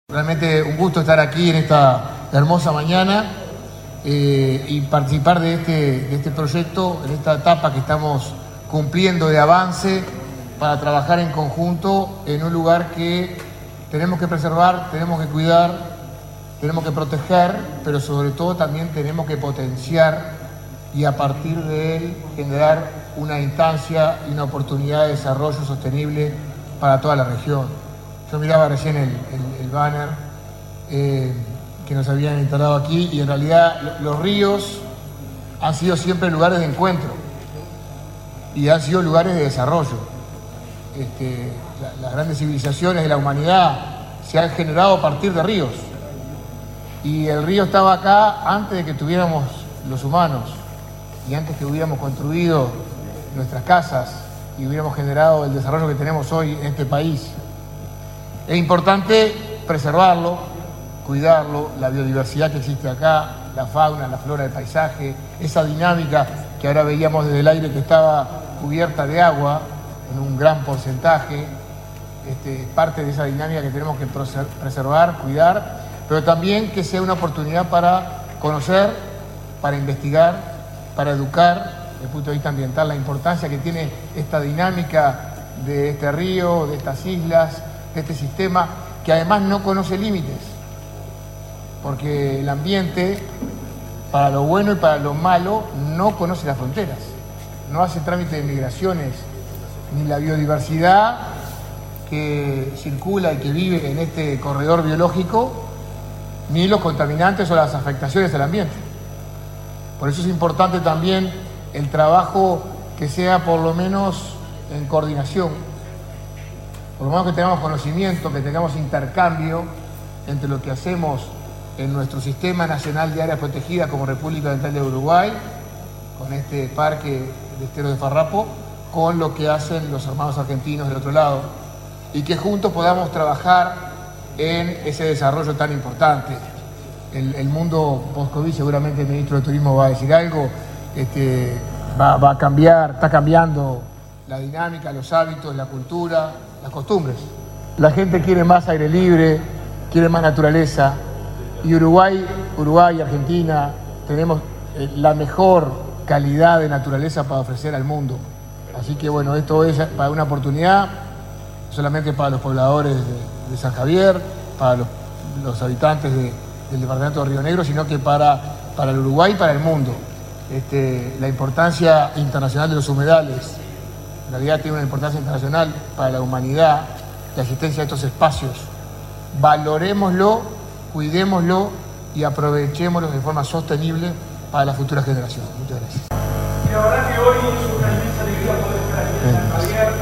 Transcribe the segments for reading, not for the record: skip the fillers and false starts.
Realmente un gusto estar aquí en esta hermosa mañana y participar de este proyecto, en esta etapa que estamos cumpliendo de avance para trabajar en conjunto en un lugar que tenemos que preservar, tenemos que cuidar, tenemos que proteger, pero sobre todo también tenemos que potenciar y a partir de él generar una instancia y una oportunidad de desarrollo sostenible para toda la región. Yo miraba recién el banner que nos habían instalado aquí y en realidad los ríos han sido siempre lugares de encuentro y han sido lugares de desarrollo. Las grandes civilizaciones de la humanidad se han generado a partir de ríos y el río estaba acá antes de que tuviéramos los humanos y antes que hubiéramos construido nuestras casas y hubiéramos generado el desarrollo que tenemos hoy en este país. Es importante preservarlo, cuidarlo, la biodiversidad que existe acá, la fauna, la flora del paisaje, esa dinámica que ahora veíamos desde el aire que estaba cubierta de agua en un gran porcentaje, parte de esa dinámica que tenemos que preservar, cuidar, pero también que sea una oportunidad para conocer, para investigar, para educar, desde el punto de vista ambiental, la importancia que tiene esta dinámica de este río, de estas islas, de este sistema que además no conoce límites, porque el ambiente, para lo bueno y para lo malo, no conoce las fronteras, no hace trámite de migraciones, ni la biodiversidad que circula y que vive en este corredor biológico, ni los contaminantes o las afectaciones al ambiente. Por eso es importante también el trabajo que sea por lo menos en coordinación, por lo menos que tengamos conocimiento, que tengamos intercambio entre lo que hacemos en nuestro Sistema Nacional de Áreas Protegidas como República Oriental de Uruguay, con este parque de esteros de Farrapo, con lo que hacen los hermanos argentinos del otro lado, y que juntos podamos trabajar en ese desarrollo tan importante. El mundo post-COVID, seguramente el ministro de Turismo va a decir algo, va a cambiar, está cambiando la dinámica, los hábitos, la cultura, las costumbres. La gente quiere más aire libre, quiere más naturaleza, y Uruguay y Argentina tenemos la mejor calidad de naturaleza para ofrecer al mundo. Así que bueno, esto es para una oportunidad, no solamente para los pobladores de San Javier, para los habitantes del departamento de Río Negro, sino que para el Uruguay y para el mundo. La importancia internacional de los humedales, en realidad tiene una importancia internacional para la humanidad, la existencia de estos espacios. Valorémoslo, cuidémoslo y aprovechémoslo de forma sostenible para las futuras generaciones. Muchas gracias. Y la verdad que hoy es una inmensa alegría poder estar aquí en San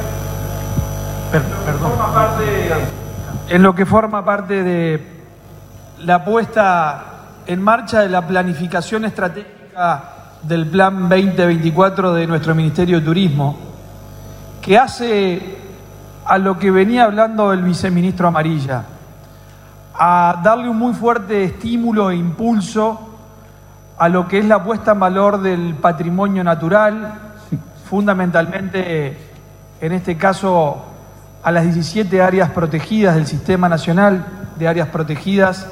Javier. En lo que forma parte de la puesta en marcha de la planificación estratégica del Plan 2024 de nuestro Ministerio de Turismo, que hace a lo que venía hablando el viceministro Amarilla, a darle un muy fuerte estímulo e impulso a lo que es la puesta en valor del patrimonio natural, fundamentalmente, en este caso, a las 17 áreas protegidas del Sistema Nacional de Áreas Protegidas,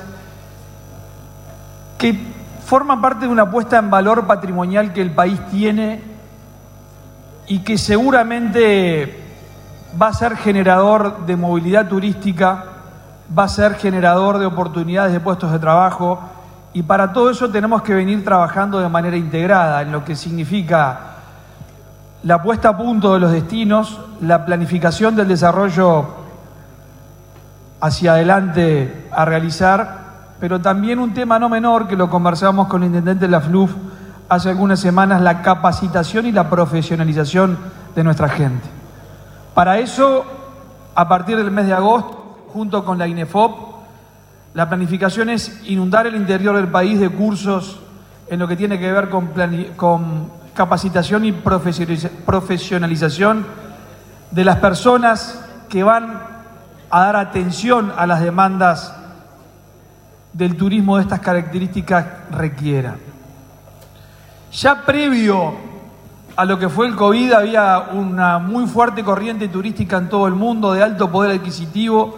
que forman parte de una puesta en valor patrimonial que el país tiene y que seguramente va a ser generador de movilidad turística, va a ser generador de oportunidades de puestos de trabajo, y para todo eso tenemos que venir trabajando de manera integrada en lo que significa la puesta a punto de los destinos, la planificación del desarrollo hacia adelante a realizar, pero también un tema no menor que lo conversamos con el intendente de la FLUF hace algunas semanas, la capacitación y la profesionalización de nuestra gente. Para eso, a partir del mes de agosto, junto con la INEFOP, la planificación es inundar el interior del país de cursos en lo que tiene que ver con capacitación y profesionalización de las personas que van a dar atención a las demandas del turismo de estas características requieran. Ya previo a lo que fue el COVID había una muy fuerte corriente turística en todo el mundo de alto poder adquisitivo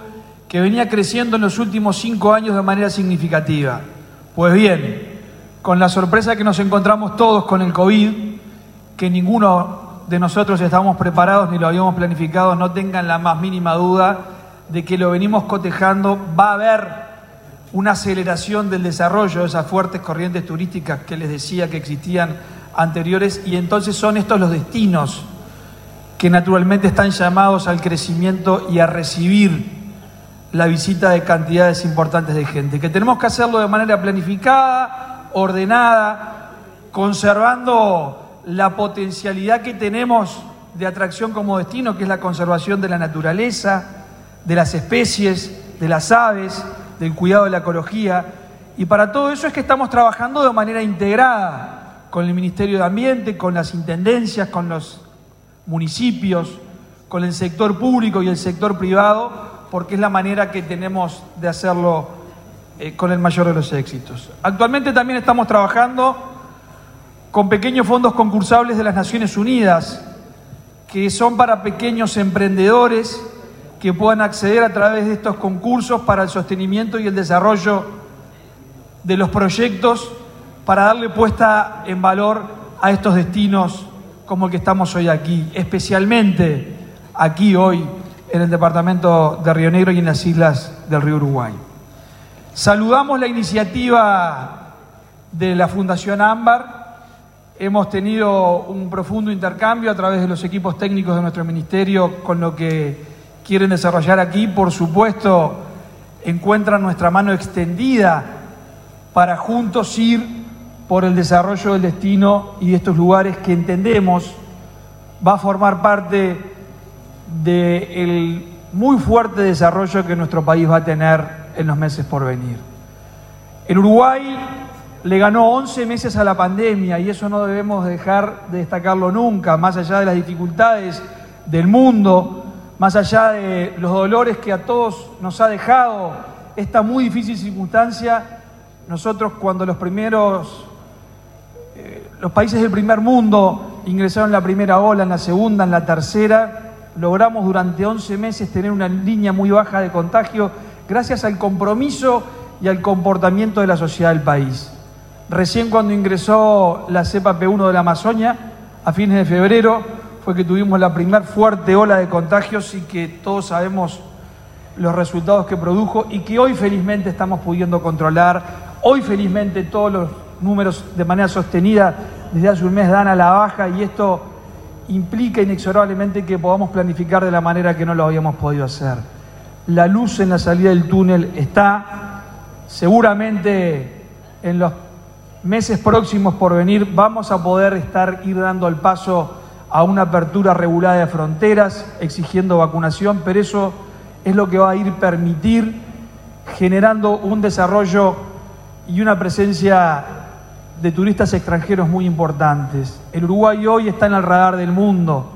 que venía creciendo en los últimos 5 años de manera significativa. Pues bien, con la sorpresa que nos encontramos todos con el COVID, que ninguno de nosotros estábamos preparados ni lo habíamos planificado, no tengan la más mínima duda de que lo venimos cotejando. Va a haber una aceleración del desarrollo de esas fuertes corrientes turísticas que les decía que existían anteriores, y entonces son estos los destinos que naturalmente están llamados al crecimiento y a recibir la visita de cantidades importantes de gente, que tenemos que hacerlo de manera planificada, ordenada, conservando la potencialidad que tenemos de atracción como destino, que es la conservación de la naturaleza, de las especies, de las aves, del cuidado de la ecología. Y para todo eso es que estamos trabajando de manera integrada con el Ministerio de Ambiente, con las intendencias, con los municipios, con el sector público y el sector privado, porque es la manera que tenemos de hacerlo con el mayor de los éxitos. Actualmente también estamos trabajando con pequeños fondos concursables de las Naciones Unidas, que son para pequeños emprendedores que puedan acceder a través de estos concursos para el sostenimiento y el desarrollo de los proyectos, para darle puesta en valor a estos destinos como el que estamos hoy aquí, especialmente aquí hoy en el departamento de Río Negro y en las islas del río Uruguay. Saludamos la iniciativa de la Fundación Ámbar. Hemos tenido un profundo intercambio a través de los equipos técnicos de nuestro ministerio con lo que quieren desarrollar aquí. Por supuesto, encuentran nuestra mano extendida para juntos ir por el desarrollo del destino y de estos lugares que entendemos va a formar parte del muy fuerte desarrollo que nuestro país va a tener en los meses por venir. El Uruguay le ganó 11 meses a la pandemia y eso no debemos dejar de destacarlo nunca, más allá de las dificultades del mundo, más allá de los dolores que a todos nos ha dejado esta muy difícil circunstancia. Nosotros, cuando los países del primer mundo ingresaron en la primera ola, en la segunda, en la tercera, logramos durante 11 meses tener una línea muy baja de contagio gracias al compromiso y al comportamiento de la sociedad del país. Recién cuando ingresó la cepa P1 de la Amazonia, a fines de febrero, fue que tuvimos la primer fuerte ola de contagios y que todos sabemos los resultados que produjo y que hoy felizmente estamos pudiendo controlar. Hoy felizmente todos los números de manera sostenida desde hace un mes dan a la baja y esto implica inexorablemente que podamos planificar de la manera que no lo habíamos podido hacer. La luz en la salida del túnel está. Seguramente en los meses próximos por venir vamos a poder ir dando el paso a una apertura regulada de fronteras, exigiendo vacunación, pero eso es lo que va a permitir generando un desarrollo y una presencia de turistas extranjeros muy importantes. El Uruguay hoy está en el radar del mundo.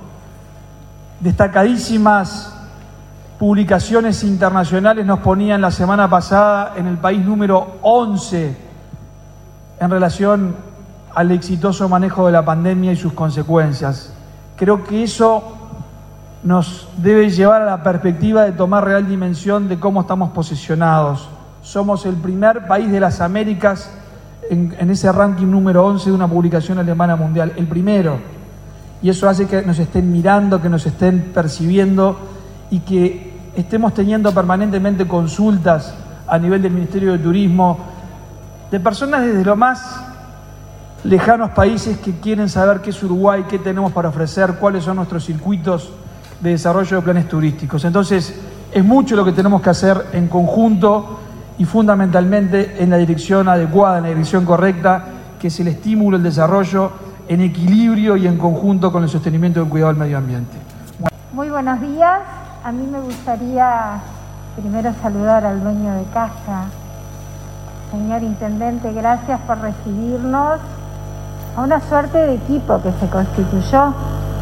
Destacadísimas publicaciones internacionales nos ponían la semana pasada en el país número 11 en relación al exitoso manejo de la pandemia y sus consecuencias. Creo que eso nos debe llevar a la perspectiva de tomar real dimensión de cómo estamos posicionados. Somos el primer país de las Américas en ese ranking número 11 de una publicación alemana mundial, el primero. Y eso hace que nos estén mirando, que nos estén percibiendo y que estemos teniendo permanentemente consultas a nivel del Ministerio de Turismo de personas desde los más lejanos países que quieren saber qué es Uruguay, qué tenemos para ofrecer, cuáles son nuestros circuitos de desarrollo de planes turísticos. Entonces, es mucho lo que tenemos que hacer en conjunto y fundamentalmente en la dirección adecuada, en la dirección correcta, que es el estímulo, el desarrollo en equilibrio y en conjunto con el sostenimiento del cuidado del medio ambiente. Muy buenos días. A mí me gustaría primero saludar al dueño de casa. Señor Intendente, gracias por recibirnos, a una suerte de equipo que se constituyó,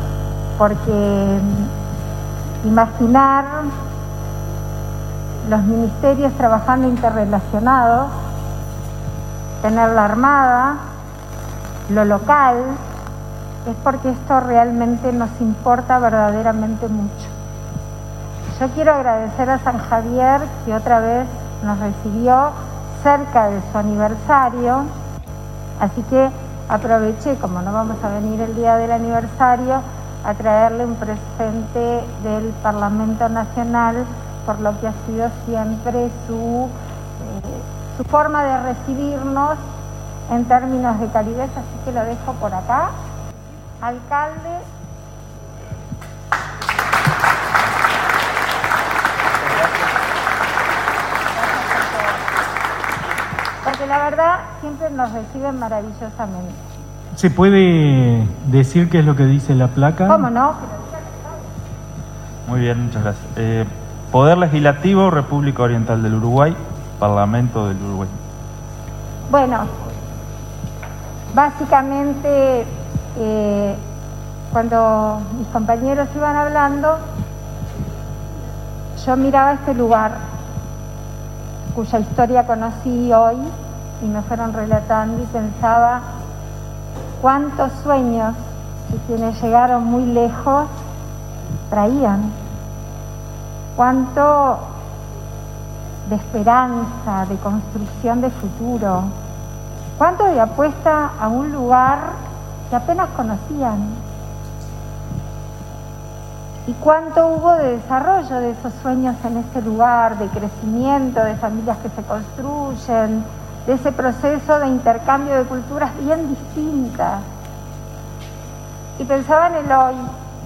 porque imaginar los ministerios trabajando interrelacionados, tener la Armada, lo local, es porque esto realmente nos importa verdaderamente mucho. yo quiero agradecer a San Javier que otra vez nos recibió cerca de su aniversario, así que aproveché, como no vamos a venir el día del aniversario, a traerle un presente del Parlamento Nacional por lo que ha sido siempre su forma de recibirnos en términos de calidez, así que lo dejo por acá. Alcalde. Porque la verdad siempre nos reciben maravillosamente. ¿Se puede decir qué es lo que dice la placa? ¿Cómo no? Muy bien, muchas gracias. Poder Legislativo, República Oriental del Uruguay, Parlamento del Uruguay. Bueno, básicamente cuando mis compañeros iban hablando, yo miraba este lugar cuya historia conocí hoy y me fueron relatando y pensaba cuántos sueños de quienes llegaron muy lejos traían, cuánto de esperanza, de construcción de futuro, cuánto de apuesta a un lugar que apenas conocían y cuánto hubo de desarrollo de esos sueños en ese lugar, de crecimiento, de familias que se construyen, de ese proceso de intercambio de culturas bien distintas. Y pensaba en el hoy,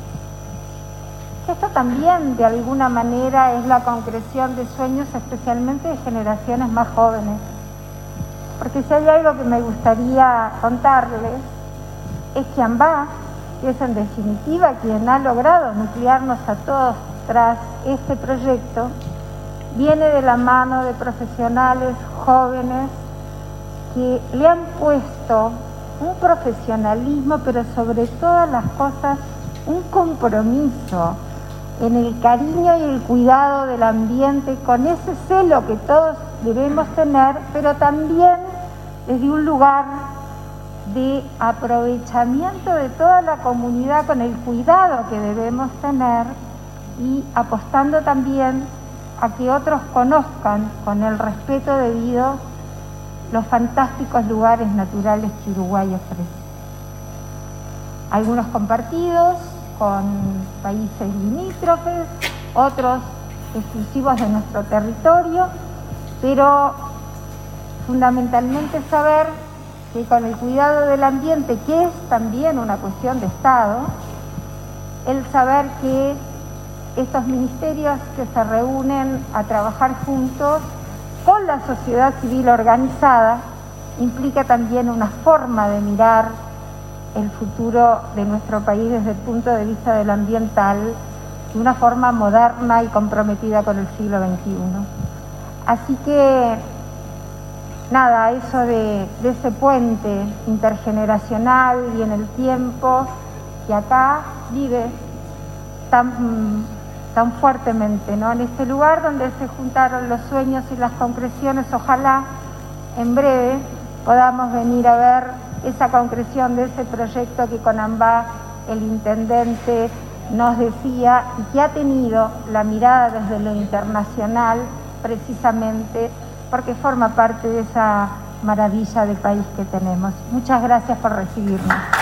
que esto también de alguna manera es la concreción de sueños, especialmente de generaciones más jóvenes. Porque si hay algo que me gustaría contarles, es que AMBA, que es en definitiva quien ha logrado nuclearnos a todos tras este proyecto, viene de la mano de profesionales jóvenes que le han puesto un profesionalismo, pero sobre todas las cosas un compromiso en el cariño y el cuidado del ambiente, con ese celo que todos debemos tener, pero también desde un lugar de aprovechamiento de toda la comunidad con el cuidado que debemos tener y apostando también a que otros conozcan con el respeto debido los fantásticos lugares naturales que Uruguay ofrece. Algunos compartidos con países limítrofes, otros exclusivos de nuestro territorio, pero fundamentalmente saber que con el cuidado del ambiente, que es también una cuestión de Estado, el saber que estos ministerios que se reúnen a trabajar juntos con la sociedad civil organizada implica también una forma de mirar el futuro de nuestro país desde el punto de vista del ambiental de una forma moderna y comprometida con el siglo XXI. Así que nada, eso de ese puente intergeneracional y en el tiempo que acá vive tan fuertemente, ¿no? En este lugar donde se juntaron los sueños y las concreciones, ojalá en breve podamos venir a ver esa concreción de ese proyecto que con AMBA el intendente nos decía y que ha tenido la mirada desde lo internacional precisamente porque forma parte de esa maravilla de país que tenemos. Muchas gracias por recibirnos.